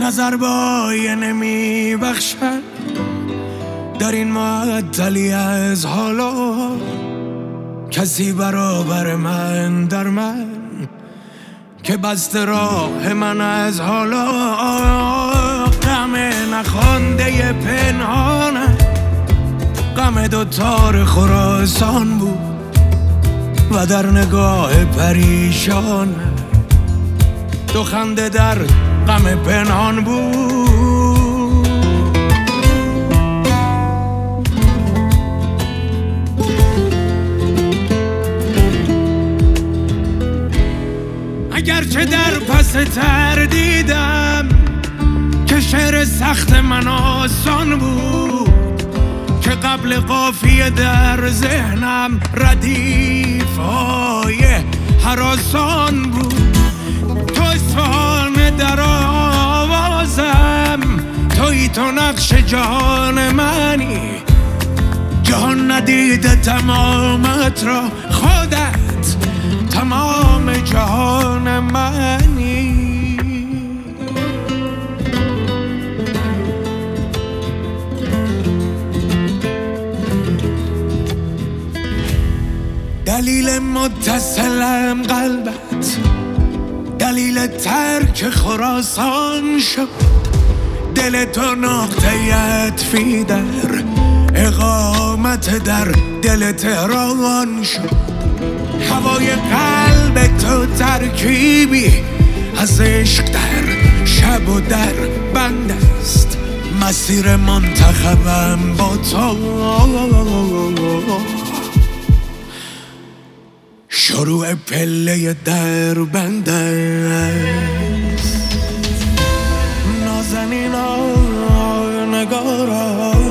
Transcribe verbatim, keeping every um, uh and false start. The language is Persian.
نظر با آینه می بخشد در این معطلی از حالا، کسی برابر من در من که بسته راه من از حالا. غم نخوانده پنهانه، غم دوتار خراسان بود و در نگاه پریشانه دو خنده در غم پنهان بود. اگرچه در پس تردیدم که شعر سخت من آسان بود، که قبل قافیه در ذهنم ردیف‌های هراسان بود. تو اصفهان در آوازم، توی تو نقش جهان منی، جهان ندیده تمامت را، خودت تمام جهان منی. دلیل متصلم قلبت، دلیل ترک خراسان شد، دل تو نقطه عطفی در اقامت در دل تهران شد. هوای قلب تو ترکیبی از عشق در شب و در بند است، مسیر منتخبم با تو شروع پله در بند است. نازنینا نگارا